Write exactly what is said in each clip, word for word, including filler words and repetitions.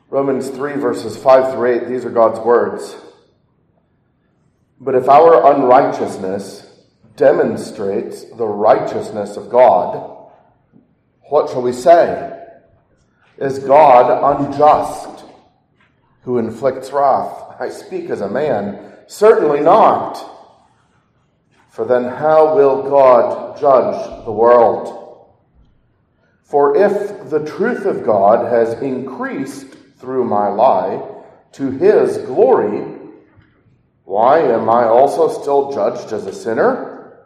Romans three, verses five through eight, these are God's words. But if our unrighteousness demonstrates the righteousness of God, what shall we say? Is God unjust, who inflicts wrath? I speak as a man. Certainly not. For then how will God judge the world? For if the truth of God has increased through my lie to his glory, why am I also still judged as a sinner?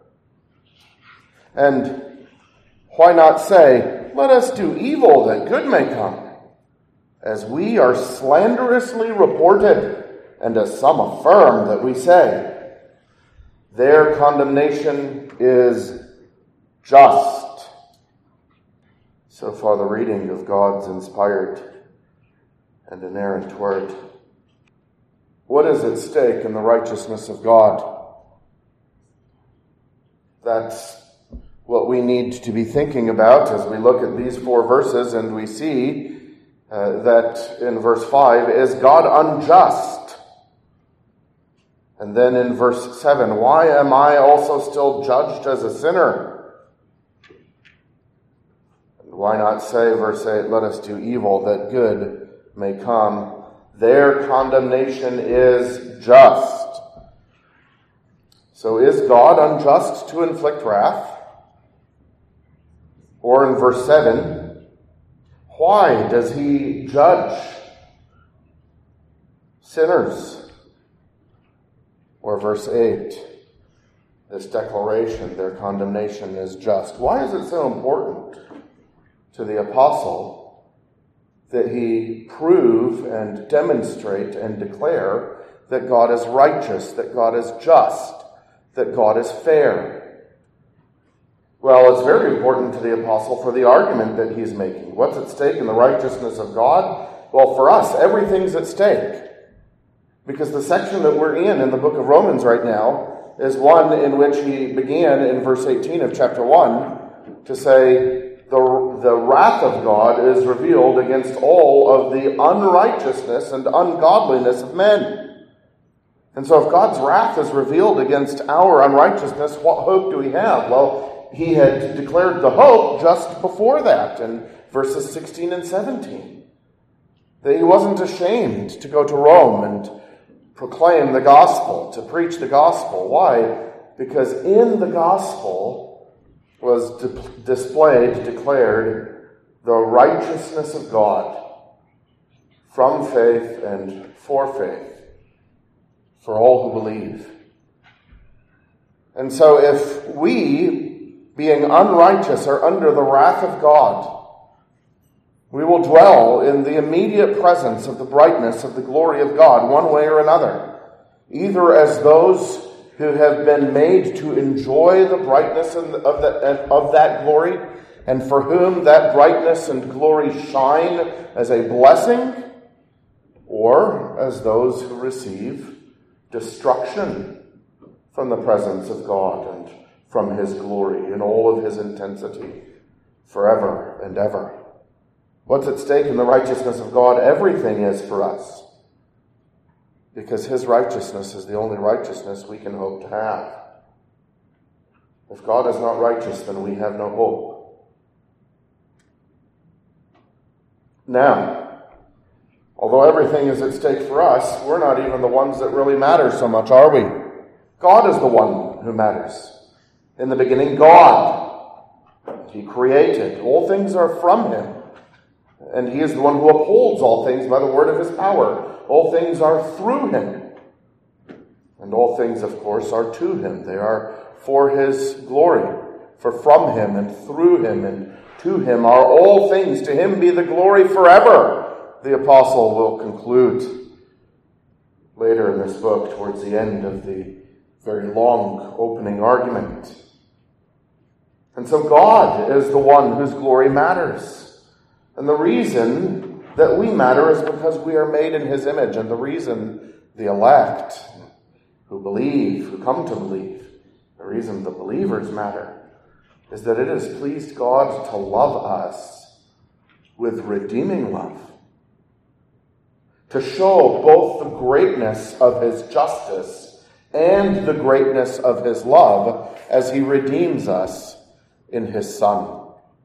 And why not say, let us do evil that good may come, as we are slanderously reported, and as some affirm that we say, their condemnation is just. So far the reading of God's inspired and inerrant word. What is at stake in the righteousness of God? That's what we need to be thinking about as we look at these four verses, and we see uh, that in verse five, is God unjust? And then in verse seven, why am I also still judged as a sinner? And why not say, verse eight, let us do evil that good may come. Their condemnation is just. So is God unjust to inflict wrath? Or in verse seven, why does he judge sinners? Or verse eight, this declaration, their condemnation is just. Why is it so important to the apostle that he prove and demonstrate and declare that God is righteous, that God is just, that God is fair? Well, it's very important to the apostle for the argument that he's making. What's at stake in the righteousness of God? Well, for us, everything's at stake. Because the section that we're in in the book of Romans right now is one in which he began in verse eighteen of chapter one to say, The, the wrath of God is revealed against all of the unrighteousness and ungodliness of men. And so if God's wrath is revealed against our unrighteousness, what hope do we have? Well, he had declared the hope just before that in verses sixteen and seventeen. That he wasn't ashamed to go to Rome and proclaim the gospel, to preach the gospel. Why? Because in the gospel was di- displayed, declared, the righteousness of God from faith and for faith, for all who believe. And so if we, being unrighteous, are under the wrath of God, we will dwell in the immediate presence of the brightness of the glory of God, one way or another, either as those who have been made to enjoy the brightness of that, of that glory, and for whom that brightness and glory shine as a blessing, or as those who receive destruction from the presence of God and from his glory in all of his intensity forever and ever. What's at stake in the righteousness of God? Everything is for us. Because his righteousness is the only righteousness we can hope to have. If God is not righteous, then we have no hope. Now, although everything is at stake for us, we're not even the ones that really matter so much, are we? God is the one who matters. In the beginning, God. He created. All things are from him. And he is the one who upholds all things by the word of his power. All things are through him. And all things, of course, are to him. They are for his glory. For from him and through him and to him are all things. To him be the glory forever, the apostle will conclude later in this book, towards the end of the very long opening argument. And so God is the one whose glory matters. And the reason that we matter is because we are made in his image. And the reason the elect who believe, who come to believe, the reason the believers matter is that it has pleased God to love us with redeeming love. to show both the greatness of his justice and the greatness of his love as he redeems us in his Son.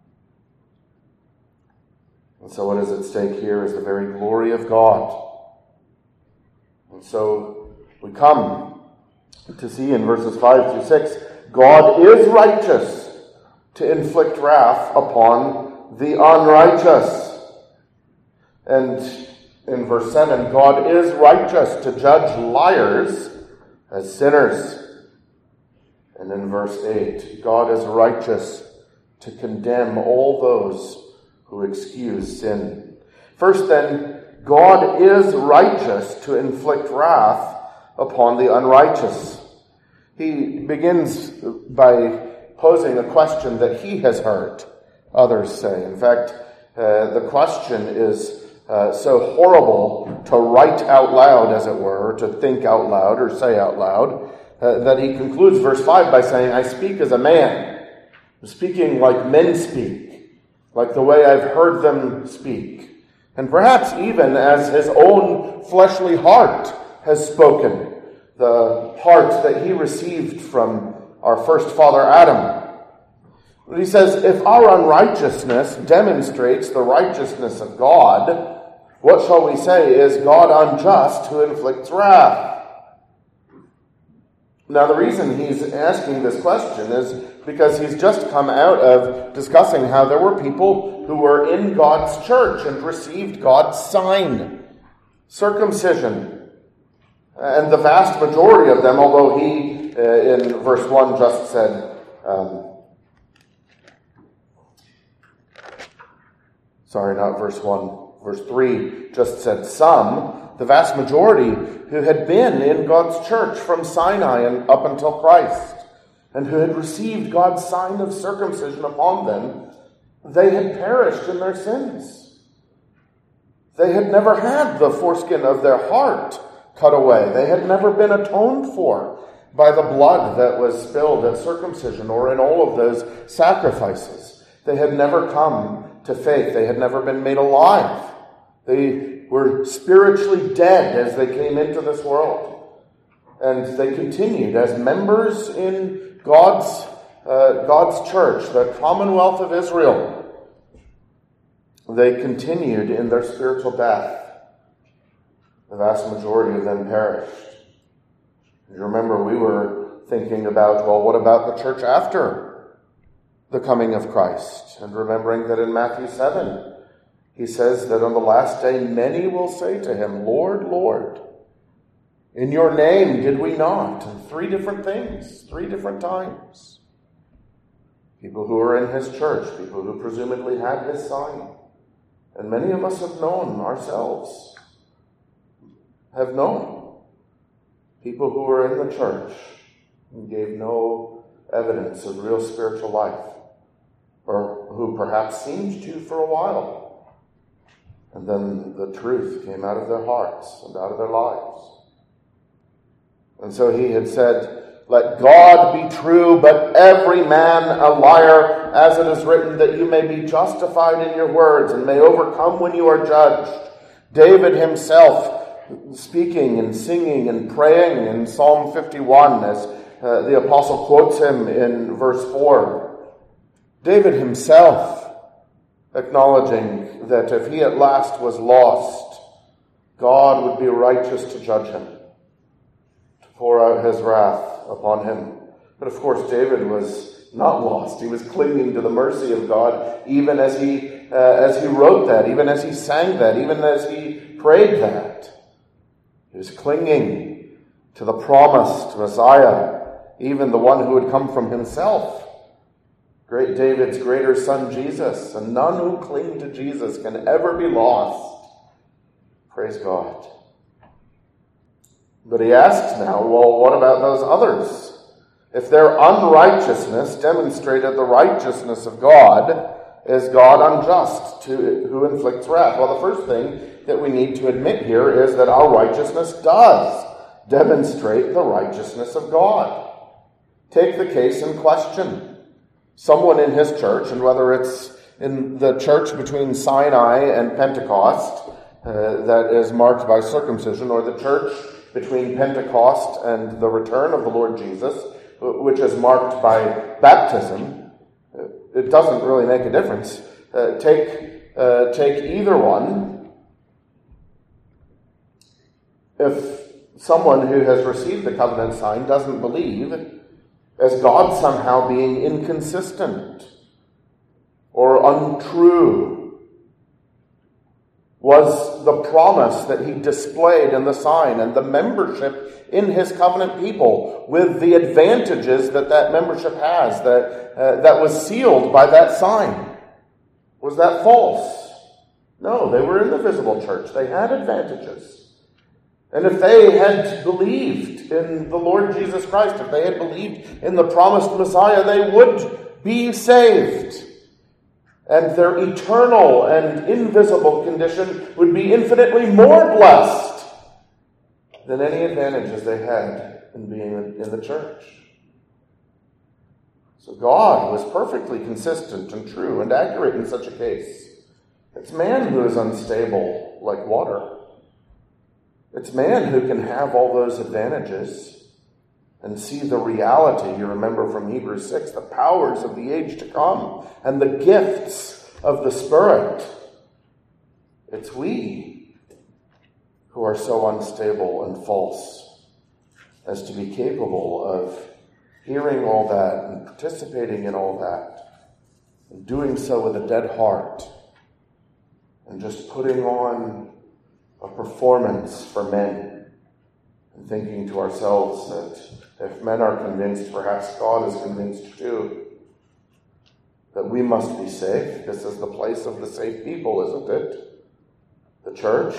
And so what is at stake here is the very glory of God. And so we come to see in verses five through six, God is righteous to inflict wrath upon the unrighteous. And in verse seven, God is righteous to judge liars as sinners. And in verse eight, God is righteous to condemn all those who excuse sin. First then, God is righteous to inflict wrath upon the unrighteous. He begins by posing a question that he has heard others say. In fact, uh, the question is uh, so horrible to write out loud, as it were, or to think out loud or say out loud, uh, that he concludes verse five by saying, I speak as a man, I'm speaking like men speak, like the way I've heard them speak, and perhaps even as his own fleshly heart has spoken, the heart that he received from our first father Adam. But he says, if our unrighteousness demonstrates the righteousness of God, what shall we say? Is God unjust who inflicts wrath? Now, the reason he's asking this question is because he's just come out of discussing how there were people who were in God's church and received God's sign, circumcision. And the vast majority of them, although he, uh, in verse one, just said, um, sorry, not verse one, verse three, just said some, the vast majority who had been in God's church from Sinai and up until Christ, and who had received God's sign of circumcision upon them, they had perished in their sins. They had never had the foreskin of their heart cut away. They had never been atoned for by the blood that was spilled at circumcision or in all of those sacrifices. They had never come to faith. They had never been made alive. They were spiritually dead as they came into this world. And they continued as members in God's, uh, God's church, the Commonwealth of Israel. They continued in their spiritual death. The vast majority of them perished. You remember, we were thinking about, well, what about the church after the coming of Christ? And remembering that in Matthew seven, he says that on the last day, many will say to him, Lord, Lord, in your name did we not? And three different things, three different times. People who were in his church, people who presumably had his sign. And many of us have known ourselves, have known people who were in the church and gave no evidence of real spiritual life, or who perhaps seemed to for a while. And then the truth came out of their hearts and out of their lives. And so he had said, let God be true, but every man a liar, as it is written, that you may be justified in your words and may overcome when you are judged. David himself speaking and singing and praying in Psalm fifty-one, as uh, the apostle quotes him in verse four. David himself acknowledging that if he at last was lost, God would be righteous to judge him, to pour out his wrath upon him. But of course, David was not lost. He was clinging to the mercy of God, even as he uh, as he wrote that, even as he sang that, even as he prayed that. He was clinging to the promised Messiah, even the one who would come from himself. Great David's greater son, Jesus. And none who cling to Jesus can ever be lost. Praise God. But he asks now, well, what about those others? If their unrighteousness demonstrated the righteousness of God, is God unjust to who inflicts wrath? Well, the first thing that we need to admit here is that our righteousness does demonstrate the righteousness of God. Take the case in question. Someone in his church, and whether it's in the church between Sinai and Pentecost, uh, that is marked by circumcision, or the church between Pentecost and the return of the Lord Jesus, which is marked by baptism, it doesn't really make a difference. Uh, take, uh, take either one. If someone who has received the covenant sign doesn't believe, as God somehow being inconsistent or untrue, was the promise that he displayed in the sign and the membership in his covenant people with the advantages that that membership has, that, uh, that was sealed by that sign. Was that false? No, they were in the visible church. They had advantages. And if they had believed in the Lord Jesus Christ, if they had believed in the promised Messiah, they would be saved. And their eternal and invisible condition would be infinitely more blessed than any advantages they had in being in the church. So God was perfectly consistent and true and accurate in such a case. It's man who is unstable like water. It's man who can have all those advantages and see the reality, you remember from Hebrews six, the powers of the age to come and the gifts of the Spirit. It's we who are so unstable and false as to be capable of hearing all that and participating in all that and doing so with a dead heart and just putting on a performance for men and thinking to ourselves that if men are convinced, perhaps God is convinced too, that we must be safe. This is the place of the safe people, isn't it? The church.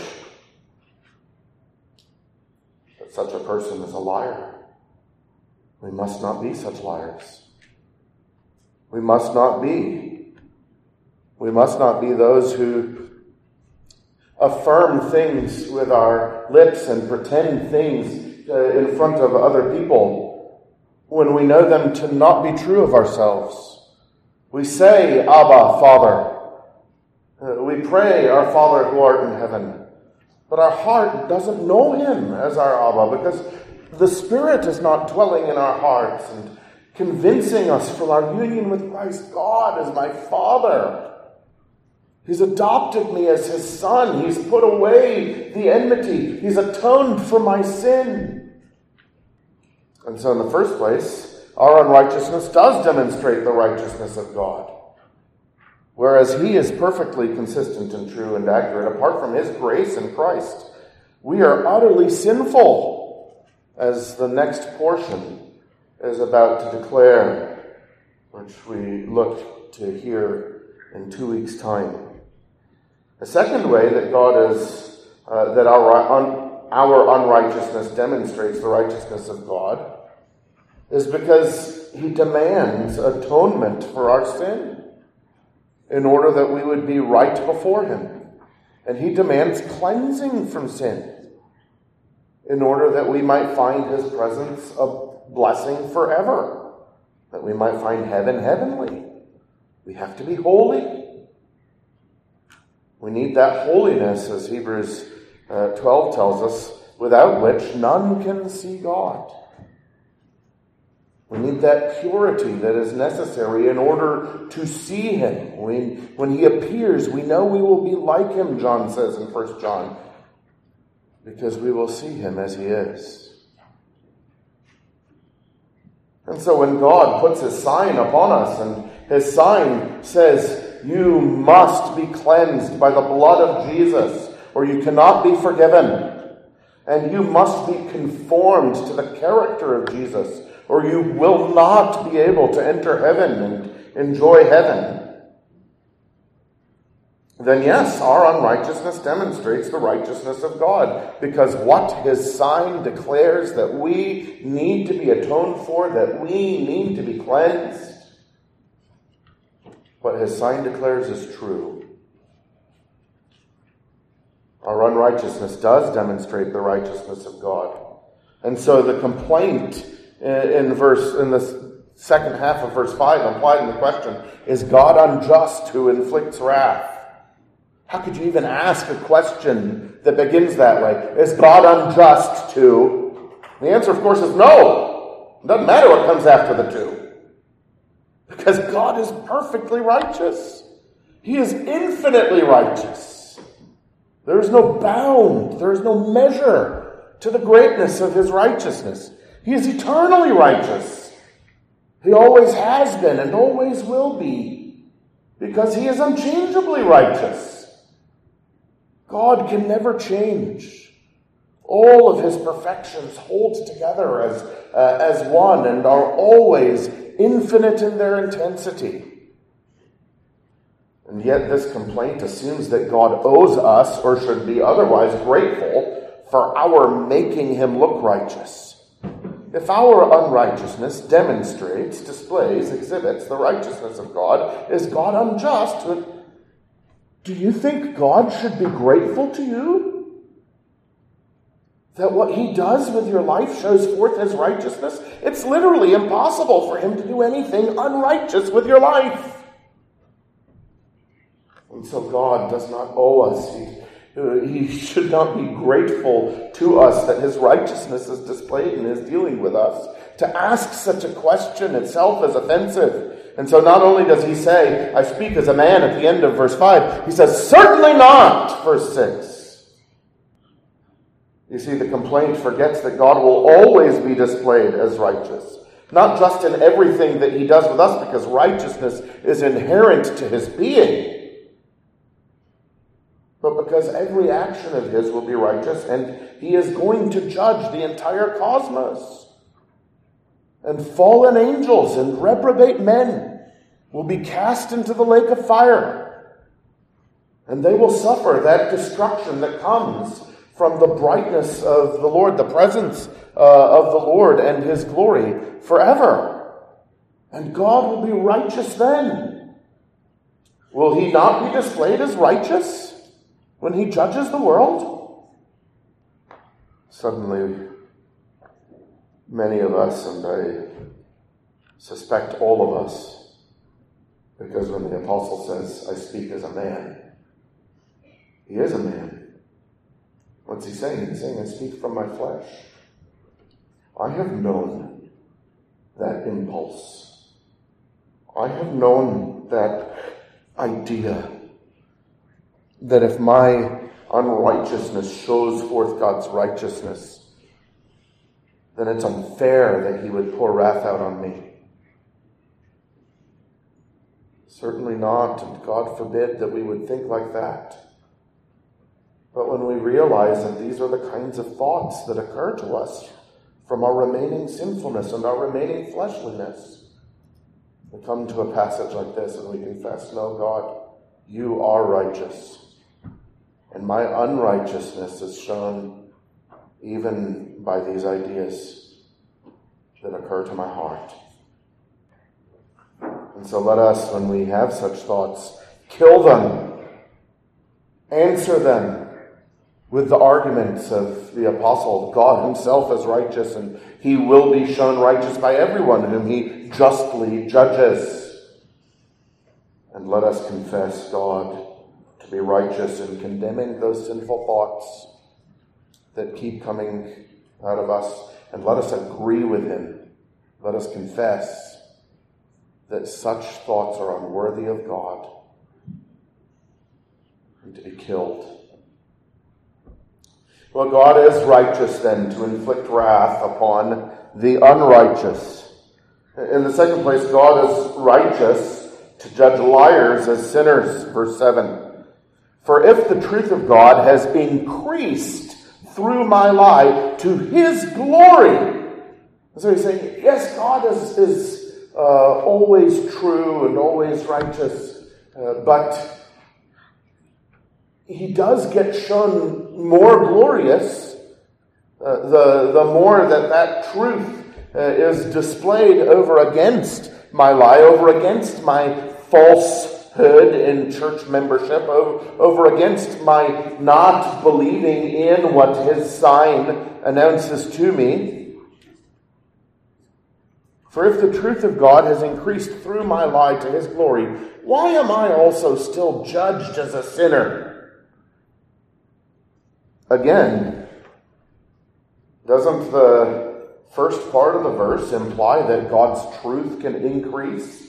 But such a person is a liar. We must not be such liars. We must not be. We must not be those who affirm things with our lips and pretend things uh, in front of other people when we know them to not be true of ourselves. We say, Abba, Father. Uh, we pray, our Father who art in heaven. But our heart doesn't know him as our Abba because the Spirit is not dwelling in our hearts and convincing us from our union with Christ. God is my Father. He's adopted me as his son. He's put away the enmity. He's atoned for my sin. And so in the first place, our unrighteousness does demonstrate the righteousness of God. Whereas he is perfectly consistent and true and accurate, apart from his grace in Christ, we are utterly sinful, as the next portion is about to declare, which we look to hear in two weeks' time. The second way that God is, uh, that our, un, our unrighteousness demonstrates the righteousness of God is because he demands atonement for our sin in order that we would be right before him. And he demands cleansing from sin in order that we might find his presence a blessing forever, that we might find heaven heavenly. We have to be holy. We need that holiness, as Hebrews uh, twelve tells us, without which none can see God. We need that purity that is necessary in order to see him. We, when he appears, we know we will be like him, John says in First John, because we will see him as he is. And so when God puts his sign upon us, and his sign says, you must be cleansed by the blood of Jesus, or you cannot be forgiven. And you must be conformed to the character of Jesus, or you will not be able to enter heaven and enjoy heaven. Then yes, our unrighteousness demonstrates the righteousness of God, because what his sign declares that we need to be atoned for, that we need to be cleansed, what his sign declares is true. Our unrighteousness does demonstrate the righteousness of God. And so the complaint in verse in the second half of verse five, implied in the question, is God unjust who inflicts wrath? How could you even ask a question that begins that way? Is God unjust to? The answer, of course, is no. It doesn't matter what comes after the two. Because God is perfectly righteous. He is infinitely righteous. There is no bound, there is no measure to the greatness of his righteousness. He is eternally righteous. He always has been and always will be, because he is unchangeably righteous. God can never change. All of his perfections hold together as, uh, as one and are always infinite in their intensity. And yet this complaint assumes that God owes us, or should be otherwise grateful, for our making him look righteous. If our unrighteousness demonstrates, displays, exhibits the righteousness of God, is God unjust? Do you think God should be grateful to you? That what he does with your life shows forth his righteousness? It's literally impossible for him to do anything unrighteous with your life. And so God does not owe us. He, he should not be grateful to us that his righteousness is displayed in his dealing with us. To ask such a question itself is offensive. And so not only does he say, I speak as a man at the end of verse five, he says, certainly not, verse six. You see, the complaint forgets that God will always be displayed as righteous. Not just in everything that he does with us, because righteousness is inherent to his being, but because every action of his will be righteous, and he is going to judge the entire cosmos. And fallen angels and reprobate men will be cast into the lake of fire. And they will suffer that destruction that comes from the brightness of the Lord, the presence uh, of the Lord and his glory forever. And God will be righteous then. Will he not be displayed as righteous when he judges the world? Suddenly, many of us, and I suspect all of us, because when the apostle says, I speak as a man, he is a man. What's he saying? He's saying, I speak from my flesh. I have known that impulse. I have known that idea that if my unrighteousness shows forth God's righteousness, then it's unfair that he would pour wrath out on me. Certainly not, and God forbid that we would think like that. But when we realize that these are the kinds of thoughts that occur to us from our remaining sinfulness and our remaining fleshliness, we come to a passage like this and we confess, no, God, you are righteous. And my unrighteousness is shown even by these ideas that occur to my heart. And so let us, when we have such thoughts, kill them, answer them with the arguments of the apostle. God himself is righteous, and he will be shown righteous by everyone whom he justly judges. And let us confess God to be righteous in condemning those sinful thoughts that keep coming out of us, and let us agree with him. Let us confess that such thoughts are unworthy of God and to be killed. Well, God is righteous then to inflict wrath upon the unrighteous. In the second place, God is righteous to judge liars as sinners, verse seven. For if the truth of God has increased through my lie to his glory. So he's saying, yes, God is, is uh, always true and always righteous, uh, but he does get shown more glorious uh, the, the more that that truth uh, is displayed over against my lie, over against my falsehood in church membership, over, over against my not believing in what his sign announces to me. For if the truth of God has increased through my lie to his glory, why am I also still judged as a sinner? Again, doesn't the first part of the verse imply that God's truth can increase?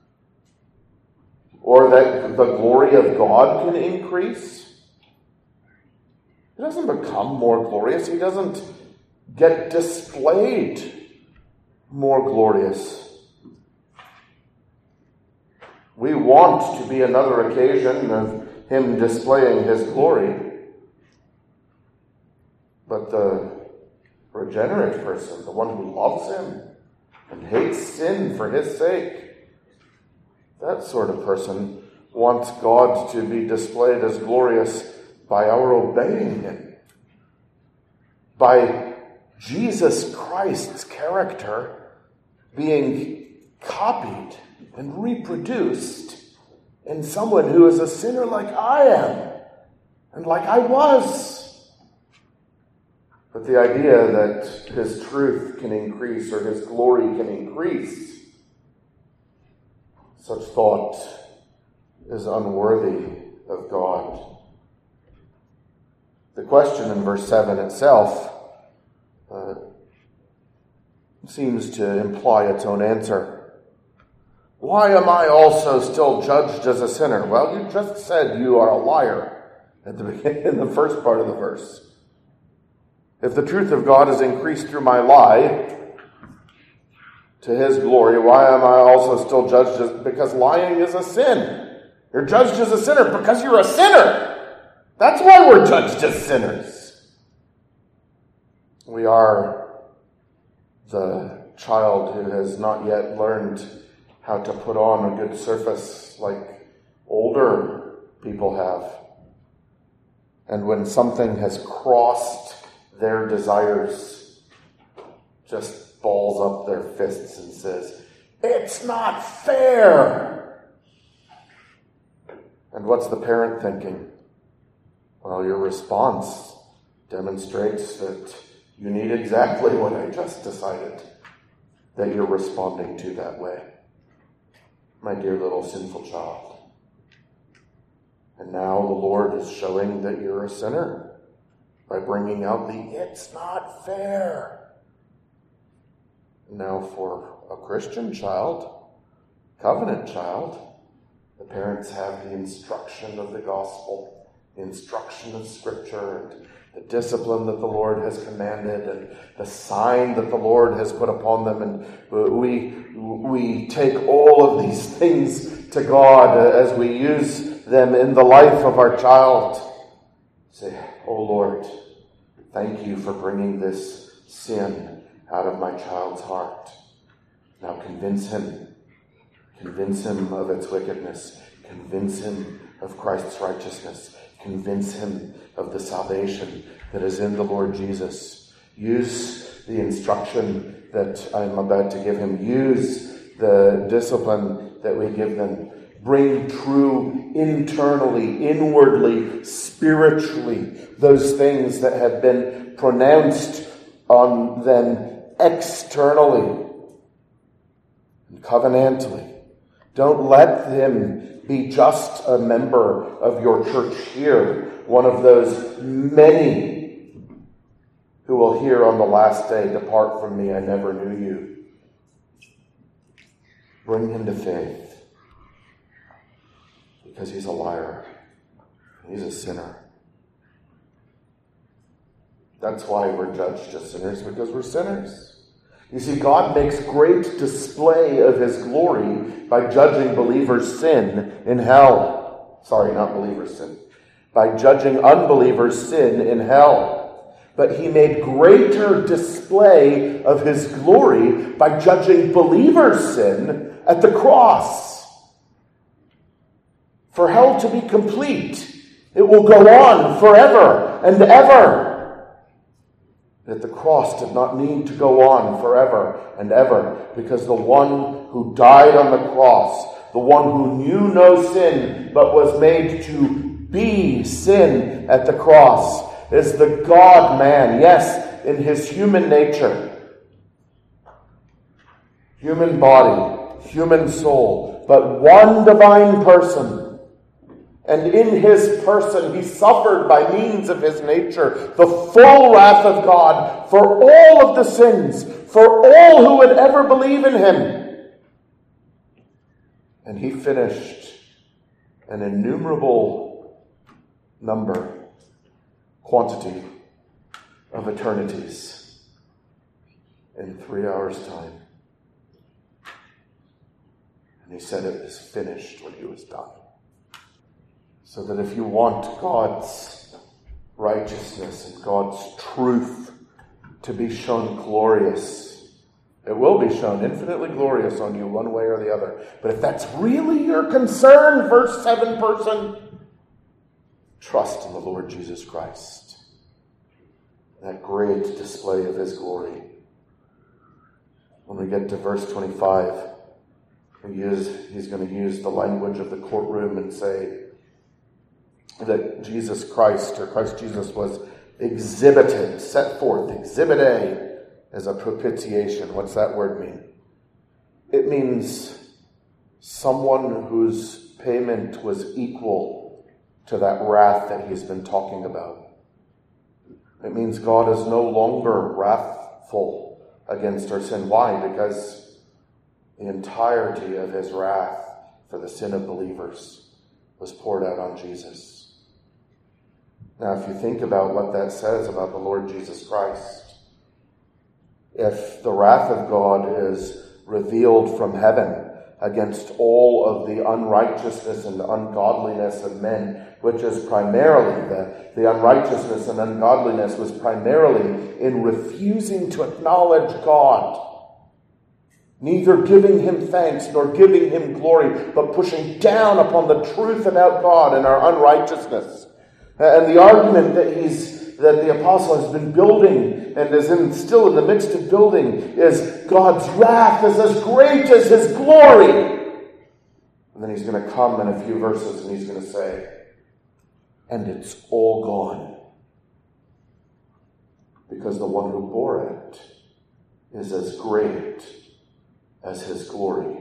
Or that the glory of God can increase? He doesn't become more glorious. He doesn't get displayed more glorious. We want to be another occasion of him displaying his glory. But the regenerate person, the one who loves him and hates sin for his sake, that sort of person wants God to be displayed as glorious by our obeying him, by Jesus Christ's character being copied and reproduced in someone who is a sinner like I am and like I was. But the idea that his truth can increase or his glory can increase, such thought is unworthy of God. The question in verse seven itself uh, seems to imply its own answer. Why am I also still judged as a sinner? Well, you just said you are a liar at the beginning, in the first part of the verse. If the truth of God is increased through my lie to his glory, why am I also still judged as, because lying is a sin? You're judged as a sinner because you're a sinner. That's why we're judged as sinners. We are the child who has not yet learned how to put on a good surface like older people have. And when something has crossed their desires, just balls up their fists and says, "It's not fair." And what's the parent thinking? Well, your response demonstrates that you need exactly what I just decided that you're responding to that way. My dear little sinful child. And now the Lord is showing that you're a sinner by bringing out the "it's not fair." Now for a Christian child, covenant child, the parents have the instruction of the gospel, the instruction of Scripture, and the discipline that the Lord has commanded, and the sign that the Lord has put upon them. And we, we take all of these things to God as we use them in the life of our child. Say, "Oh Lord, thank you for bringing this sin out of my child's heart. Now convince him. Convince him of its wickedness. Convince him of Christ's righteousness. Convince him of the salvation that is in the Lord Jesus. Use the instruction that I'm about to give him. Use the discipline that we give them. Bring true internally, inwardly, spiritually, those things that have been pronounced on them externally and covenantally. Don't let him be just a member of your church here, one of those many who will hear on the last day, "Depart from me, I never knew you." Bring him to faith. Because he's a liar. He's a sinner. That's why we're judged as sinners, because we're sinners. You see, God makes great display of his glory by judging believers' sin in hell. Sorry, not believers' sin. By judging unbelievers' sin in hell. But he made greater display of his glory by judging believers' sin at the cross. For hell to be complete, it will go on forever and ever. That the cross did not need to go on forever and ever, because the one who died on the cross, the one who knew no sin but was made to be sin at the cross, is the God-man, yes, in his human nature. Human body, human soul, but one divine person. And in his person, he suffered by means of his nature the full wrath of God for all of the sins, for all who would ever believe in him. And he finished an innumerable number, quantity of eternities in three hours' time. And he said it was finished when he was done. So that if you want God's righteousness and God's truth to be shown glorious, it will be shown infinitely glorious on you one way or the other. But if that's really your concern, verse seven person, trust in the Lord Jesus Christ. That great display of his glory. When we get to verse twenty-five, he use, he's going to use the language of the courtroom and say that Jesus Christ, or Christ Jesus, was exhibited, set forth, exhibit A, as a propitiation. What's that word mean? It means someone whose payment was equal to that wrath that he's been talking about. It means God is no longer wrathful against our sin. Why? Because the entirety of his wrath for the sin of believers was poured out on Jesus. Now, if you think about what that says about the Lord Jesus Christ, if the wrath of God is revealed from heaven against all of the unrighteousness and ungodliness of men, which is primarily, the, the unrighteousness and ungodliness was primarily in refusing to acknowledge God, neither giving him thanks nor giving him glory, but pushing down upon the truth about God and our unrighteousness. And the argument that he's that the apostle has been building and is in, still in the midst of building is God's wrath is as great as his glory. And then he's going to come in a few verses and he's going to say, and it's all gone. Because the one who bore it is as great as his glory.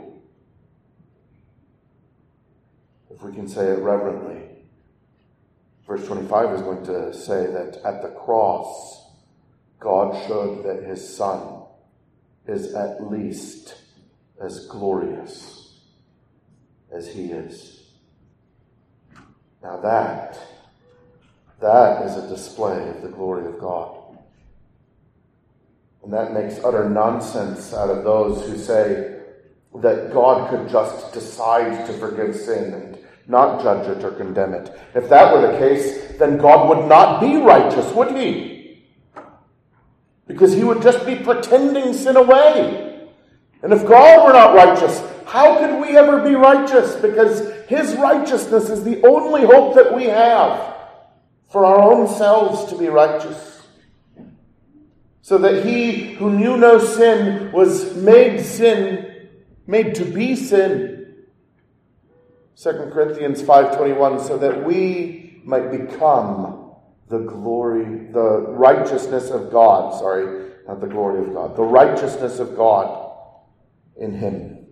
If we can say it reverently, verse twenty-five is going to say that at the cross, God showed that his Son is at least as glorious as he is. Now that, that is a display of the glory of God. And that makes utter nonsense out of those who say that God could just decide to forgive sin and not judge it or condemn it. If that were the case, then God would not be righteous, would he? Because he would just be pretending sin away. And if God were not righteous, how could we ever be righteous? Because his righteousness is the only hope that we have for our own selves to be righteous. So that he who knew no sin was made sin, made to be sin. Second Corinthians five twenty-one, so that we might become the glory, the righteousness of God, sorry, not the glory of God, the righteousness of God in him.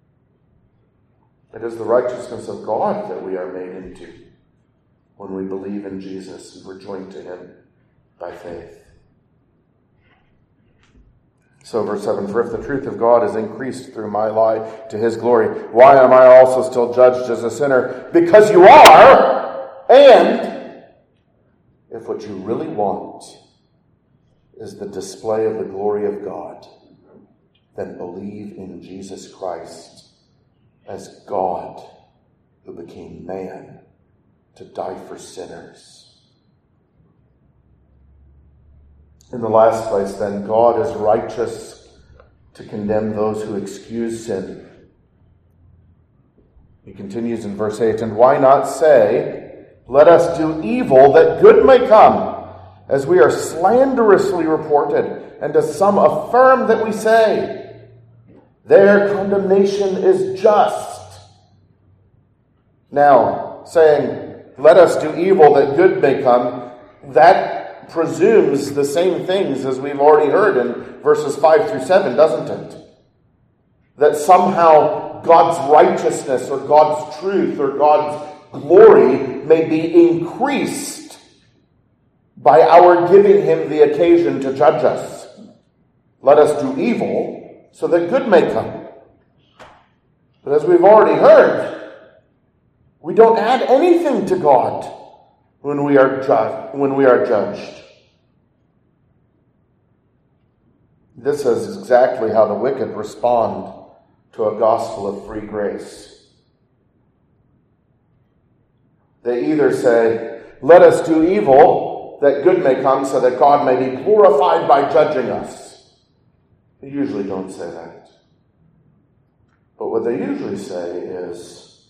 It is the righteousness of God that we are made into when we believe in Jesus and we're joined to him by faith. So verse seven, for if the truth of God is increased through my lie to his glory, why am I also still judged as a sinner? Because you are, and if what you really want is the display of the glory of God, then believe in Jesus Christ as God who became man to die for sinners. In the last place, then, God is righteous to condemn those who excuse sin. He continues in verse eight, and why not say, let us do evil that good may come, as we are slanderously reported, and as some affirm that we say, their condemnation is just. Now, saying, let us do evil that good may come, that presumes the same things as we've already heard in verses five through seven, doesn't it? That somehow God's righteousness or God's truth or God's glory may be increased by our giving him the occasion to judge us. Let us do evil so that good may come. But as we've already heard, we don't add anything to God when we are ju- when we are judged. This is exactly how the wicked respond to a gospel of free grace. They either say, let us do evil that good may come so that God may be glorified by judging us. They usually don't say that. But what they usually say is,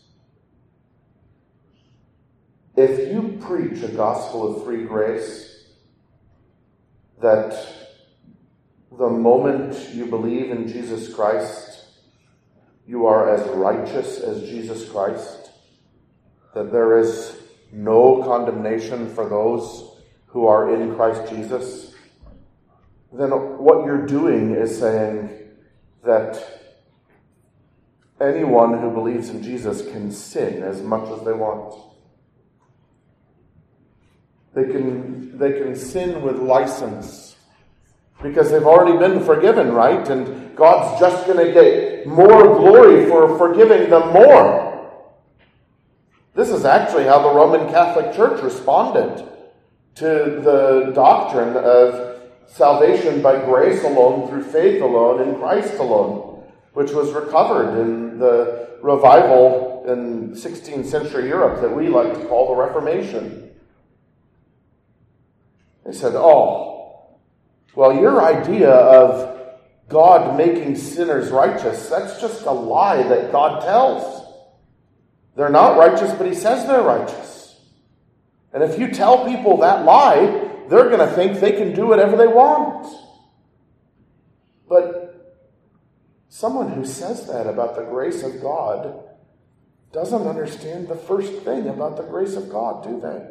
if you preach a gospel of free grace, that the moment you believe in Jesus Christ, you are as righteous as Jesus Christ, that there is no condemnation for those who are in Christ Jesus, then what you're doing is saying that anyone who believes in Jesus can sin as much as they want. They can, they can sin with license because they've already been forgiven, right? And God's just going to get more glory for forgiving them more. This is actually how the Roman Catholic Church responded to the doctrine of salvation by grace alone, through faith alone, in Christ alone, which was recovered in the revival in sixteenth century Europe that we like to call the Reformation. They said, oh, well, your idea of God making sinners righteous, that's just a lie that God tells. They're not righteous, but he says they're righteous. And if you tell people that lie, they're going to think they can do whatever they want. But someone who says that about the grace of God doesn't understand the first thing about the grace of God, do they?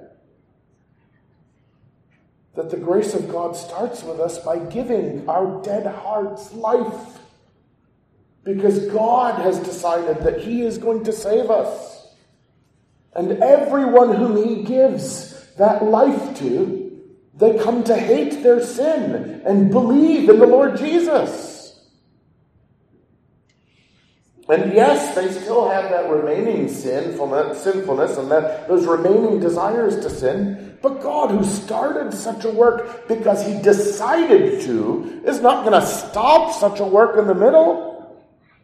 That the grace of God starts with us by giving our dead hearts life. Because God has decided that he is going to save us. And everyone whom he gives that life to, they come to hate their sin and believe in the Lord Jesus. And yes, they still have that remaining sinfulness, sinfulness and that those remaining desires to sin. But God, who started such a work because he decided to, is not going to stop such a work in the middle.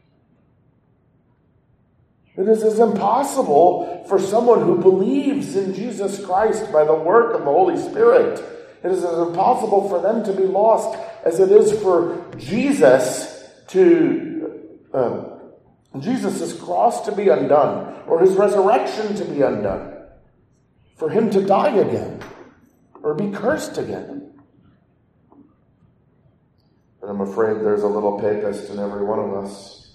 It is as impossible for someone who believes in Jesus Christ by the work of the Holy Spirit. It is as impossible for them to be lost as it is for Jesus to, um, Jesus' cross to be undone, or his resurrection to be undone. For him to die again, or be cursed again. And I'm afraid there's a little papist in every one of us.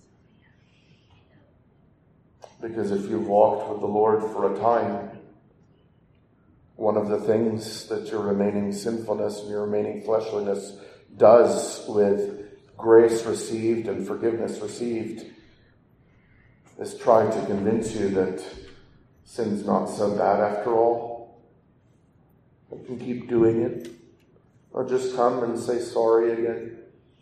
Because if you've walked with the Lord for a time, one of the things that your remaining sinfulness and your remaining fleshliness does with grace received and forgiveness received is try to convince you that sin's not so bad after all. I can keep doing it. Or just come and say sorry again.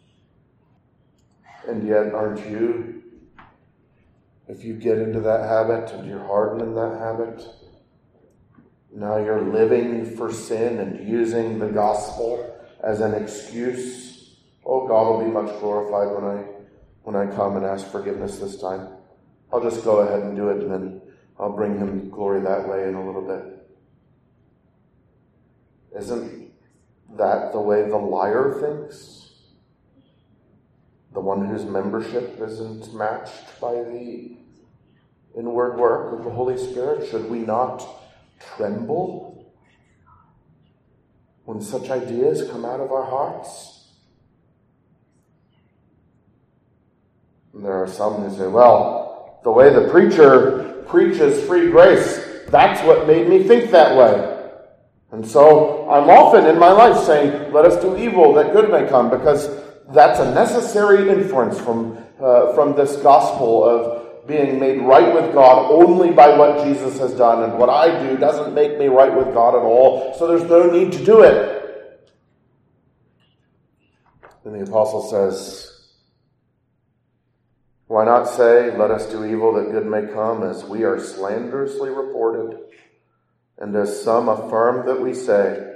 And yet, aren't you, if you get into that habit and you're hardened in that habit, now you're living for sin and using the gospel as an excuse. Oh, God will be much glorified when I when I come and ask forgiveness this time. I'll just go ahead and do it, and then I'll bring him glory that way in a little bit. Isn't that the way the liar thinks? The one whose membership isn't matched by the inward work of the Holy Spirit? Should we not tremble when such ideas come out of our hearts? And there are some who say, well, the way the preacher preaches free grace, that's what made me think that way. And so I'm often in my life saying, let us do evil that good may come, because that's a necessary inference from uh, from this gospel of being made right with God only by what Jesus has done, and what I do doesn't make me right with God at all, so there's no need to do it. Then the apostle says, why not say, let us do evil that good may come, as we are slanderously reported, and as some affirm that we say.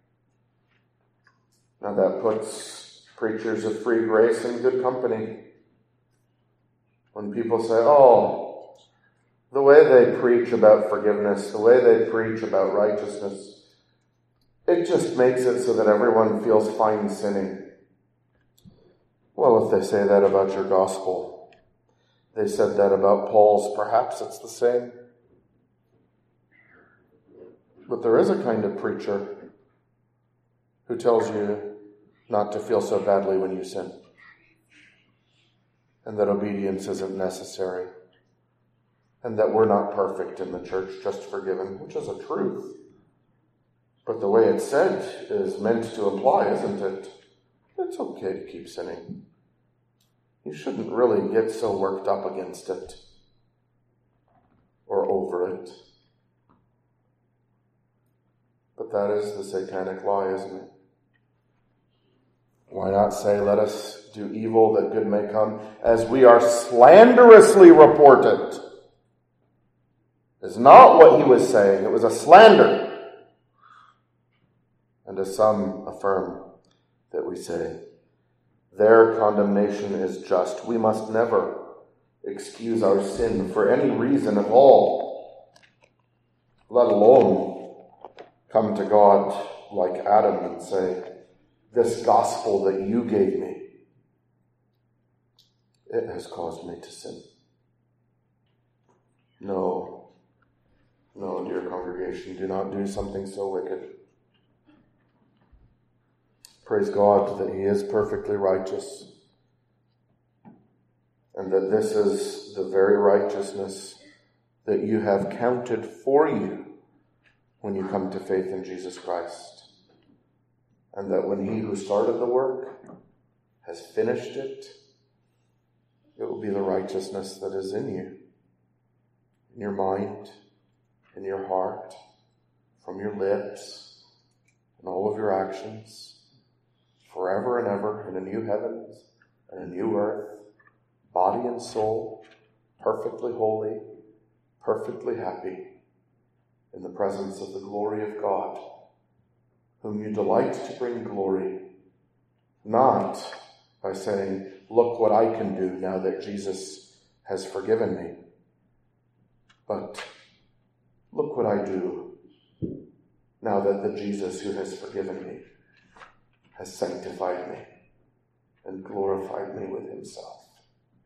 Now that puts preachers of free grace in good company. When people say, oh, the way they preach about forgiveness, the way they preach about righteousness, it just makes it so that everyone feels fine sinning. Well, if they say that about your gospel, they said that about Paul's, perhaps it's the same. But there is a kind of preacher who tells you not to feel so badly when you sin, and that obedience isn't necessary, and that we're not perfect in the church, just forgiven, which is a truth. But the way it's said is meant to imply, isn't it? It's okay to keep sinning. You shouldn't really get so worked up against it or over it. But that is the satanic lie, isn't it? Why not say, let us do evil that good may come, as we are slanderously reported? It's not what he was saying. It was a slander. And as some affirm that we say, their condemnation is just. We must never excuse our sin for any reason at all, let alone come to God like Adam and say, this gospel that you gave me, it has caused me to sin. No, no, dear congregation, do not do something so wicked. Praise God that he is perfectly righteous, and that this is the very righteousness that you have counted for you when you come to faith in Jesus Christ. And that when he who started the work has finished it, it will be the righteousness that is in you, in your mind, in your heart, from your lips, and all of your actions, forever and ever, in a new heavens and a new earth, body and soul, perfectly holy, perfectly happy, in the presence of the glory of God, whom you delight to bring glory, not by saying, look what I can do now that Jesus has forgiven me, but look what I do now that the Jesus who has forgiven me has sanctified me and glorified me with himself.